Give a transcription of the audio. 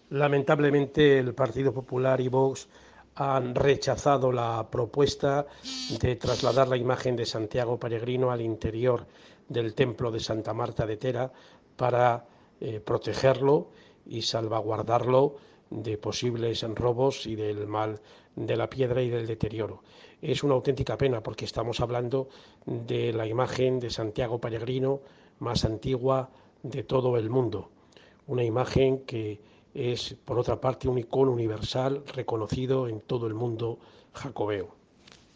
Lamentablemente, el Partido Popular y Vox han rechazado la propuesta de trasladar la imagen de Santiago Peregrino al interior del templo de Santa Marta de Tera para protegerlo y salvaguardarlo de posibles robos y del mal de la piedra y del deterioro. Es una auténtica pena porque estamos hablando de la imagen de Santiago Peregrino más antigua de todo el mundo, una imagen que es, por otra parte, un icono universal reconocido en todo el mundo jacobeo.